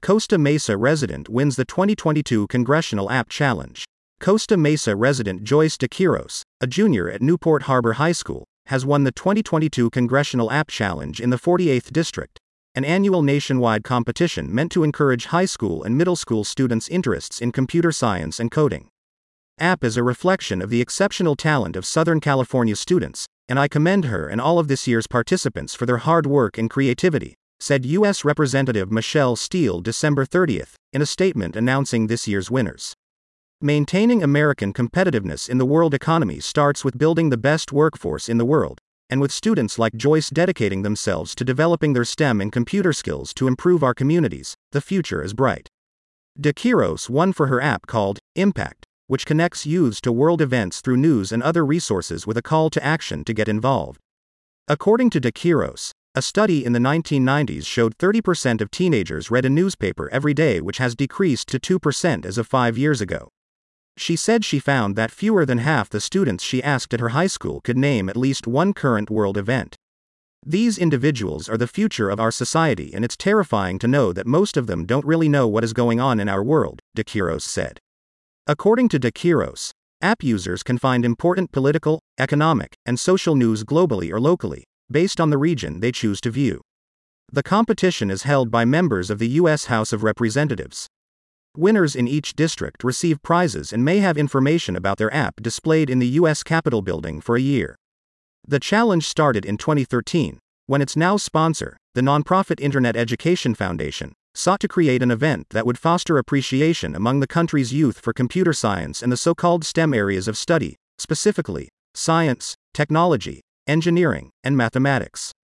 Costa Mesa resident wins the 2022 Congressional App Challenge. Costa Mesa resident Joyce De Quiros, a junior at Newport Harbor High School, has won the 2022 Congressional App Challenge in the 48th District, an annual nationwide competition meant to encourage high school and middle school students' interests in computer science and coding. App is a reflection of the exceptional talent of Southern California students, and I commend her and all of this year's participants for their hard work and creativity, said U.S. Representative Michelle Steel December 30th, in a statement announcing this year's winners. Maintaining American competitiveness in the world economy starts with building the best workforce in the world, and with students like Joyce dedicating themselves to developing their STEM and computer skills to improve our communities, the future is bright. De Quiros won for her app called Impact, which connects youths to world events through news and other resources with a call to action to get involved. According to De Quiros, a study in the 1990s showed 30% of teenagers read a newspaper every day, which has decreased to 2% as of 5 years ago. She said she found that fewer than half the students she asked at her high school could name at least one current world event. These individuals are the future of our society, and it's terrifying to know that most of them don't really know what is going on in our world, De Quiros said. According to De Quiros, app users can find important political, economic, and social news globally or locally, based on the region they choose to view. The competition is held by members of the U.S. House of Representatives. Winners in each district receive prizes and may have information about their app displayed in the U.S. Capitol building for a year. The challenge started in 2013, when its now sponsor, the nonprofit Internet Education Foundation, sought to create an event that would foster appreciation among the country's youth for computer science and the so-called STEM areas of study, specifically science, technology, engineering, and mathematics.